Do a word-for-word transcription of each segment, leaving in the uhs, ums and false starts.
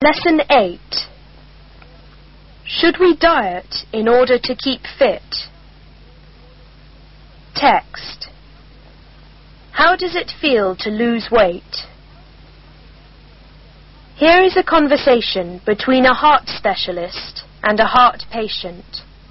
Lesson eight. Should we diet in order to keep fit? Text. How does it feel to lose weight? Here is a conversation between a heart specialist and a heart patient.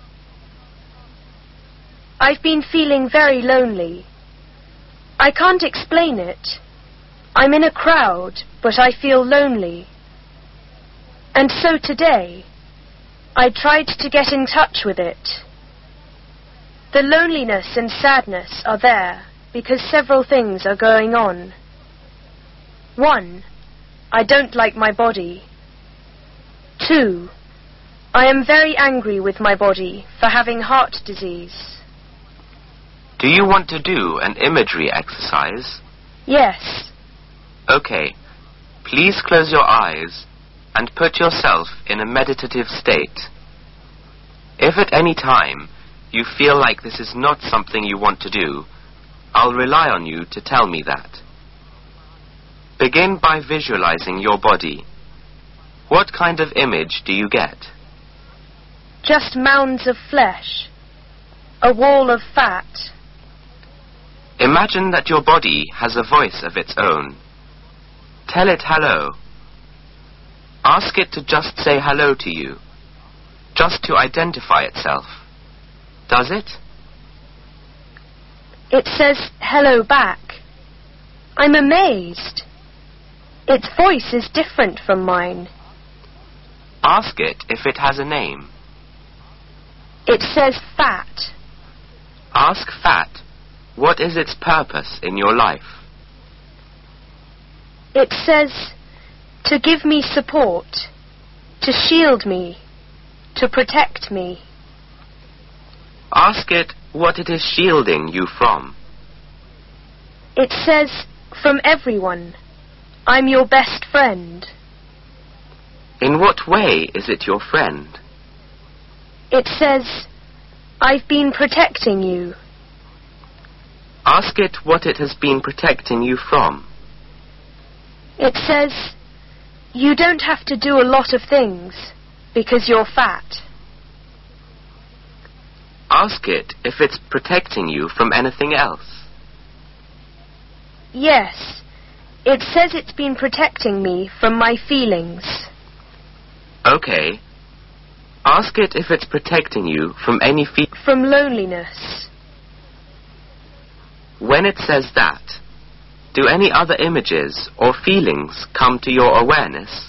I've been feeling very lonely. I can't explain it. I'm in a crowd, but I feel lonely. And so today, I tried to get in touch with it. The loneliness and sadness are there because several things are going on. One, I don't like my body. Two, I am very angry with my body for having heart disease. Do you want to do an imagery exercise? Yes. Okay. Please close your eyes and put yourself in a meditative state. If at any time you feel like this is not something you want to do, I'll rely on you to tell me that. Begin by visualizing your body. What kind of image do you get? Just mounds of flesh. A wall of fat. Imagine that your body has a voice of its own. Tell it hello. Ask it to just say hello to you, just to identify itself. Does it? It says hello back. I'm amazed. Its voice is different from mine. Ask it if it has a name. It says fat. Ask fat, what is its purpose in your life? It says to give me support, to shield me, to protect me. Ask it what it is shielding you from. It says from everyone. I'm your best friend. In what way is it your friend? It says, I've been protecting you. Ask it what it has been protecting you from. It says, you don't have to do a lot of things because you're fat. Ask it if it's protecting you from anything else. Yes, it says it's been protecting me from my feelings. Okay. Ask it if it's protecting you from any fe- From loneliness. When it says that, do any other images or feelings come to your awareness?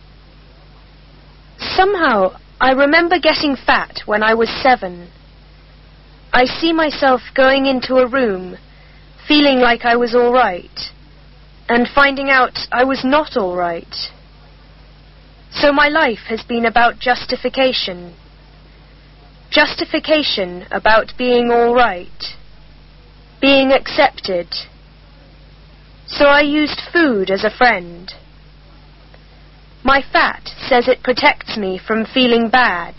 Somehow, I remember getting fat when I was seven. I see myself going into a room, feeling like I was all right, and finding out I was not all right. So my life has been about justification. Justification about being all right, being accepted. So I used food as a friend. My fat says it protects me from feeling bad.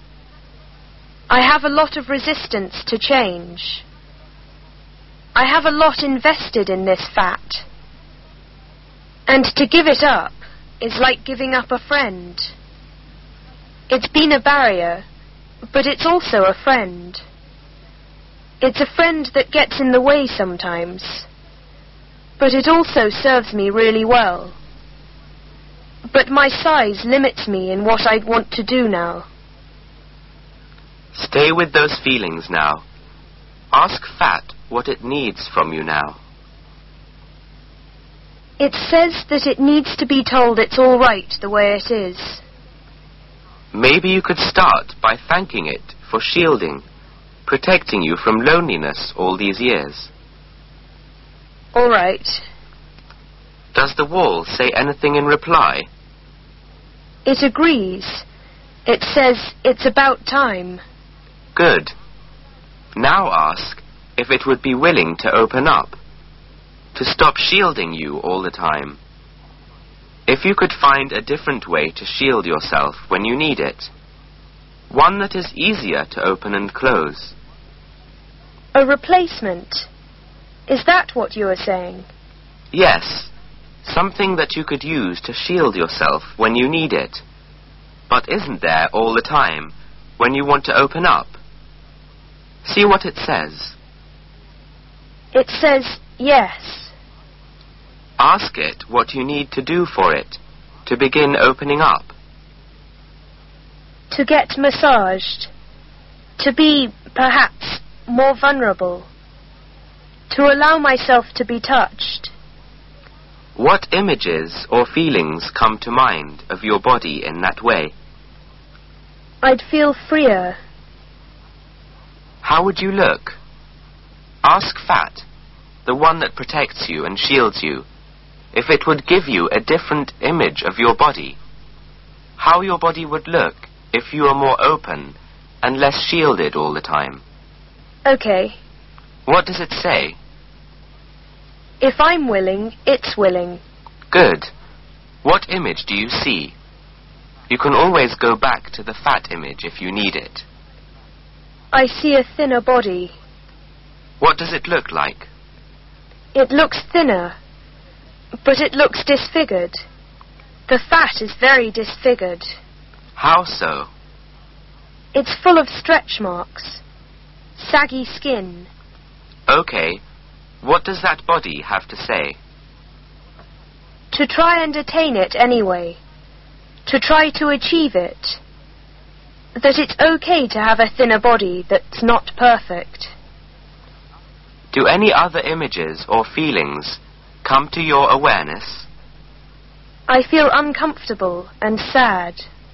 I have a lot of resistance to change. I have a lot invested in this fat. And to give it up is like giving up a friend. It's been a barrier, but it's also a friend. It's a friend that gets in the way sometimes, but it also serves me really well. But my size limits me in what I want to do now. Stay with those feelings now. Ask fat what it needs from you now. It says that it needs to be told it's all right the way it is. Maybe you could start by thanking it for shielding, protecting you from loneliness all these years. All right. Does the wall say anything in reply? It agrees. It says it's about time. Good. Now ask if it would be willing to open up, to stop shielding you all the time. If you could find a different way to shield yourself when you need it, one that is easier to open and close. A replacement. Is that what you are saying? Yes. Something that you could use to shield yourself when you need it, but isn't there all the time when you want to open up. See what it says. It says yes. Ask it what you need to do for it to begin opening up. To get massaged. To be, perhaps, more vulnerable. To allow myself to be touched. What images or feelings come to mind of your body in that way? I'd feel freer. How would you look? Ask Fat, the one that protects you and shields you, if it would give you a different image of your body. How your body would look if you were more open and less shielded all the time. Okay. What does it say? If I'm willing, it's willing. Good. What image do you see? You can always go back to the fat image if you need it. I see a thinner body. What does it look like? It looks thinner, but it looks disfigured. The fat is very disfigured. How so? It's full of stretch marks. Saggy skin. Okay. What does that body have to say? To try and attain it anyway. To try to achieve it. That it's okay to have a thinner body that's not perfect. Do any other images or feelings come to your awareness? I feel uncomfortable and sad.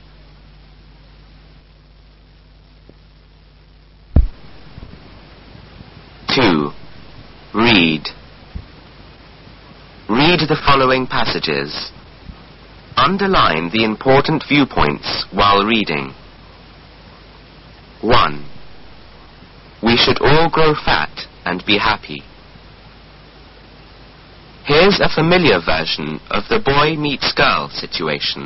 Two. Read. Read the following passages. Underline the important viewpoints while reading. One. We should all grow fat and be happy. Here's a familiar version of the boy meets girl situation.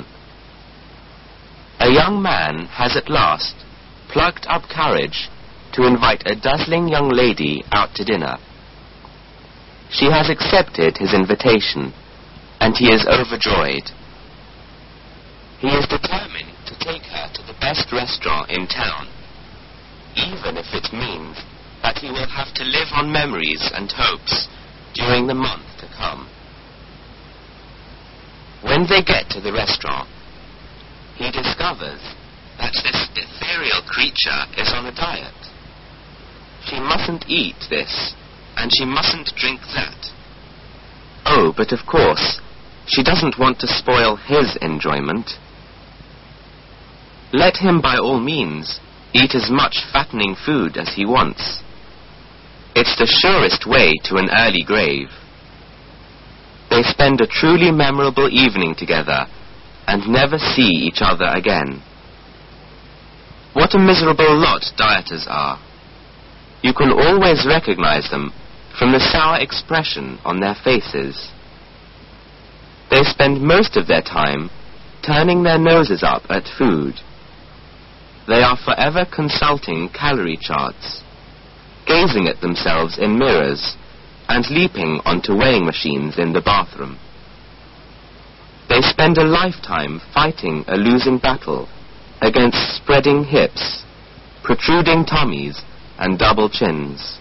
A young man has at last plucked up courage to invite a dazzling young lady out to dinner. She has accepted his invitation, and he is overjoyed. He is determined to take her to the best restaurant in town, even if it means that he will have to live on memories and hopes during the month to come. When they get to the restaurant, he discovers that this ethereal creature is on a diet. She mustn't eat this, and she mustn't drink that. Oh, but of course, she doesn't want to spoil his enjoyment. Let him by all means eat as much fattening food as he wants. It's the surest way to an early grave. They spend a truly memorable evening together and never see each other again. What a miserable lot dieters are. You can always recognize them from the sour expression on their faces. They spend most of their time turning their noses up at food. They are forever consulting calorie charts, gazing at themselves in mirrors, and leaping onto weighing machines in the bathroom. They spend a lifetime fighting a losing battle against spreading hips, protruding tummies, and double chins.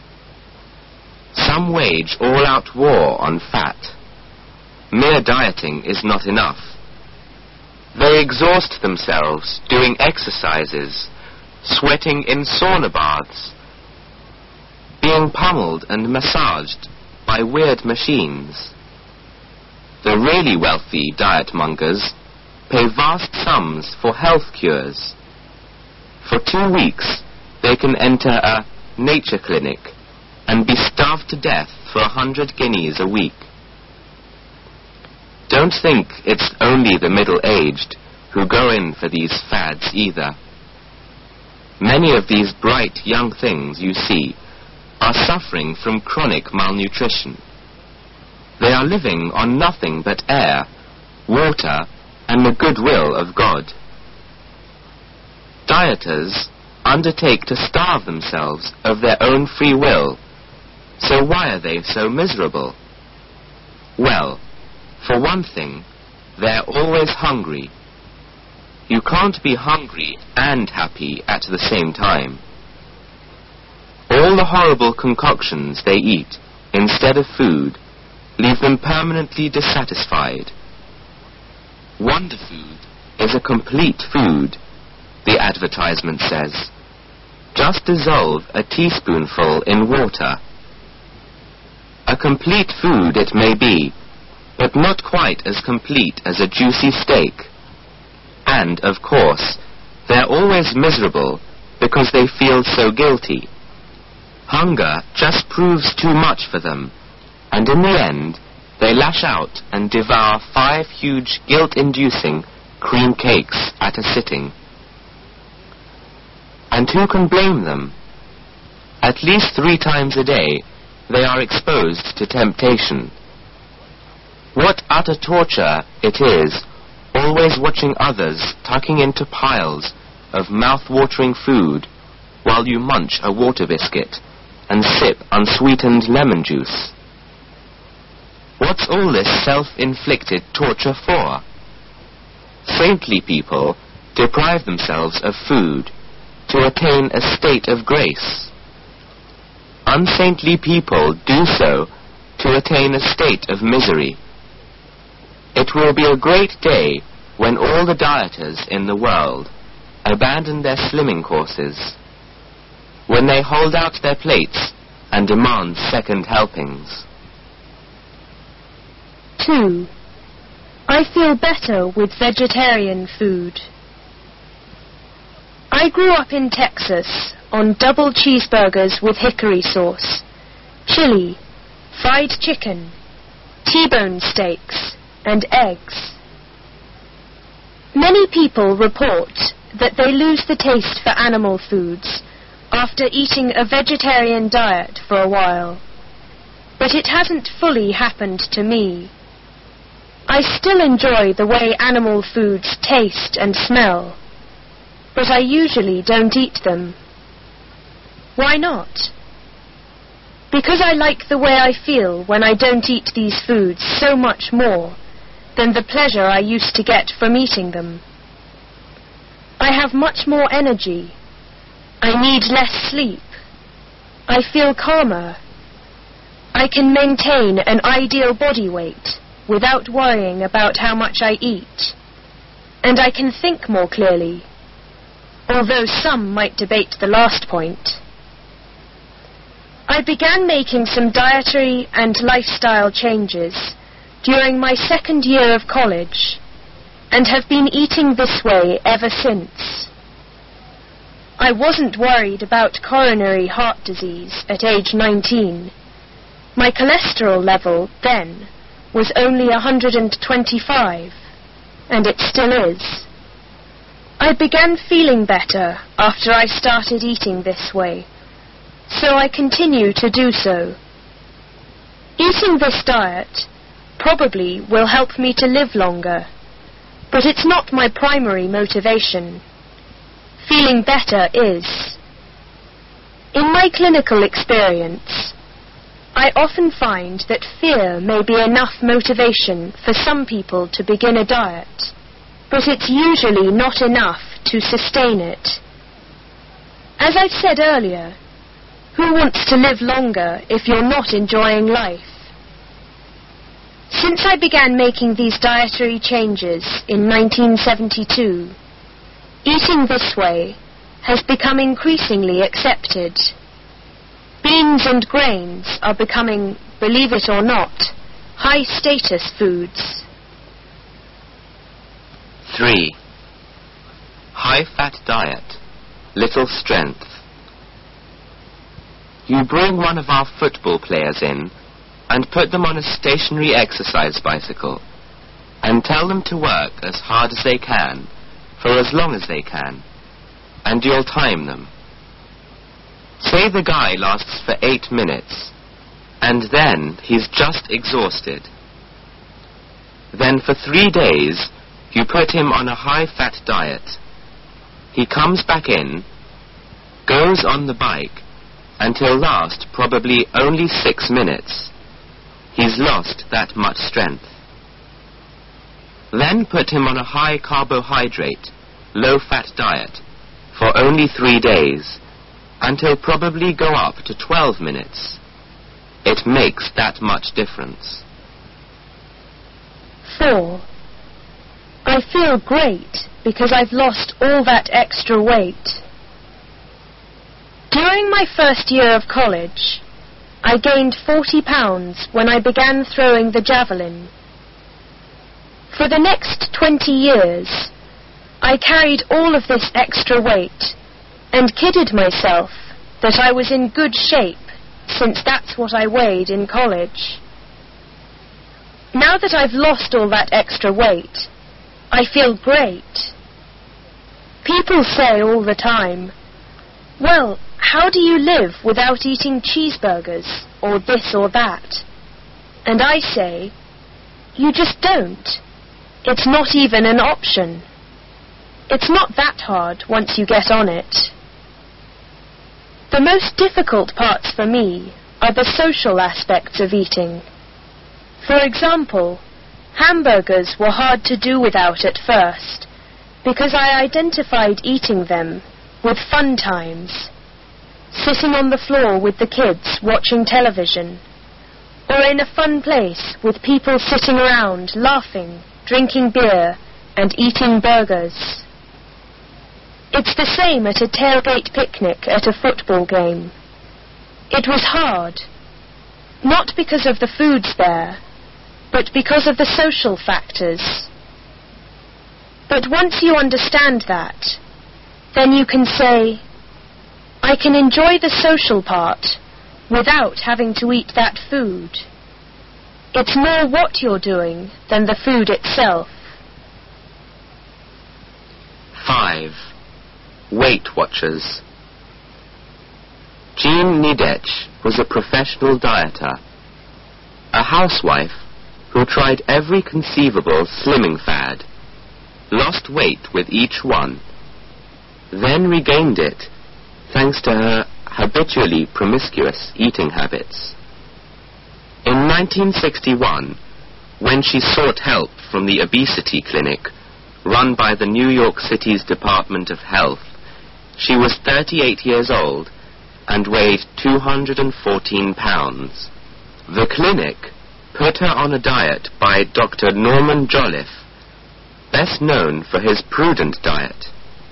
Some wage all-out war on fat. Mere dieting is not enough. They exhaust themselves doing exercises, sweating in sauna baths, being pummeled and massaged by weird machines. The really wealthy diet mongers pay vast sums for health cures. For two weeks, they can enter a nature clinic and be starved to death for a hundred guineas a week. Don't think it's only the middle-aged who go in for these fads either. Many of these bright young things you see are suffering from chronic malnutrition. They are living on nothing but air, water, and the goodwill of God. Dieters undertake to starve themselves of their own free will, so why are they so miserable? Well, For one thing, they're always hungry. You can't be hungry and happy at the same time. All the horrible concoctions they eat instead of food leave them permanently dissatisfied. Wonder Food is a complete food, the advertisement says. Just dissolve a teaspoonful in water. A complete food it may be, but not quite as complete as a juicy steak. And, of course, they're always miserable because they feel so guilty. Hunger just proves too much for them, and in the end, they lash out and devour five huge guilt-inducing cream cakes at a sitting. And who can blame them? At least three times a day, they are exposed to temptation. What utter torture it is, always watching others tucking into piles of mouth-watering food while you munch a water biscuit and sip unsweetened lemon juice. What's all this self-inflicted torture for? Saintly people deprive themselves of food to attain a state of grace. Unsaintly people do so to attain a state of misery. It will be a great day when all the dieters in the world abandon their slimming courses, when they hold out their plates and demand second helpings. two. I feel better with vegetarian food. I grew up in Texas on double cheeseburgers with hickory sauce, chili, fried chicken, T-bone steaks, and eggs. Many people report that they lose the taste for animal foods after eating a vegetarian diet for a while, but it hasn't fully happened to me. I still enjoy the way animal foods taste and smell, but I usually don't eat them. Why not? Because I like the way I feel when I don't eat these foods so much more than the pleasure I used to get from eating them. I have much more energy. I need less sleep. I feel calmer. I can maintain an ideal body weight without worrying about how much I eat. And I can think more clearly, although some might debate the last point. I began making some dietary and lifestyle changes during my second year of college, and have been eating this way ever since. I wasn't worried about coronary heart disease at age nineteen. My cholesterol level then was only one hundred twenty-five, and it still is. I began feeling better after I started eating this way, so I continue to do so. Eating this diet probably will help me to live longer, but it's not my primary motivation. Feeling better is. In my clinical experience, I often find that fear may be enough motivation for some people to begin a diet, but it's usually not enough to sustain it. As I've said earlier, who wants to live longer if you're not enjoying life? Since I began making these dietary changes in nineteen seventy-two, eating this way has become increasingly accepted. Beans and grains are becoming, believe it or not, high-status foods. three. High-fat diet, little strength. You bring one of our football players in and put them on a stationary exercise bicycle and tell them to work as hard as they can for as long as they can, and you'll time them. Say the guy lasts for eight minutes, and then he's just exhausted. Then for three days, you put him on a high-fat diet. He comes back in, goes on the bike, and he'll last probably only six minutes. He's lost that much strength. Then put him on a high carbohydrate, low-fat diet for only three days, until probably go up to twelve minutes. It makes that much difference. four. I feel great because I've lost all that extra weight. During my first year of college, I gained forty pounds when I began throwing the javelin. For the next twenty years, I carried all of this extra weight and kidded myself that I was in good shape, since that's what I weighed in college. Now that I've lost all that extra weight, I feel great. People say all the time, "Well, how do you live without eating cheeseburgers or this or that?" And I say, "You just don't. It's not even an option. It's not that hard once you get on it." The most difficult parts for me are the social aspects of eating. For example, hamburgers were hard to do without at first, because I identified eating them with fun times, sitting on the floor with the kids watching television, or in a fun place with people sitting around laughing, drinking beer, and eating burgers. It's the same at a tailgate picnic at a football game. It was hard, not because of the foods there, but because of the social factors. But once you understand that, then you can say, I can enjoy the social part without having to eat that food. It's more what you're doing than the food itself. five. Weight Watchers. Jean Nidetch was a professional dieter, a housewife who tried every conceivable slimming fad, lost weight with each one, then regained it thanks to her habitually promiscuous eating habits. In nineteen sixty-one, when she sought help from the obesity clinic run by the New York City's Department of Health, she was thirty-eight years old and weighed two hundred fourteen pounds. The clinic put her on a diet by Doctor Norman Jolliffe, best known for his prudent diet.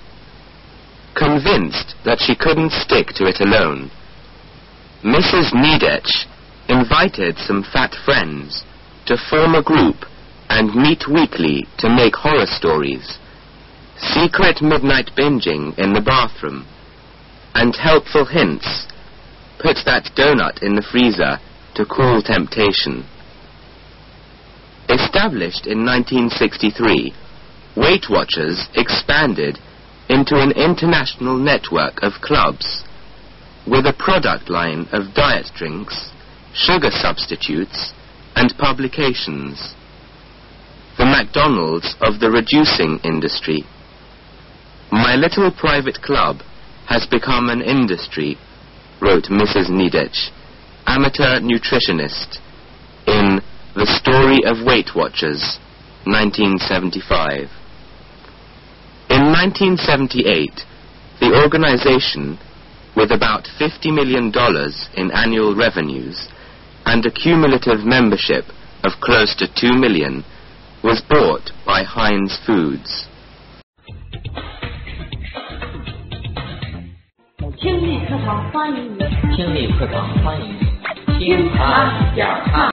Convinced that she couldn't stick to it alone, Missus Nidetch invited some fat friends to form a group and meet weekly to make horror stories, secret midnight binging in the bathroom, and helpful hints. Put that donut in the freezer to cool temptation. Established in nineteen sixty-three, Weight Watchers expanded into an international network of clubs with a product line of diet drinks, sugar substitutes, and publications. The McDonald's of the reducing industry. My little private club has become an industry, wrote Missus Nidetch, amateur nutritionist, in The Story of Weight Watchers, nineteen seventy-five. In nineteen seventy-eight, the organization, with about fifty million dollars in annual revenues and a cumulative membership of close to two million, was bought by Heinz Foods. 听力课堂欢迎你，听力课堂欢迎你，听他讲他。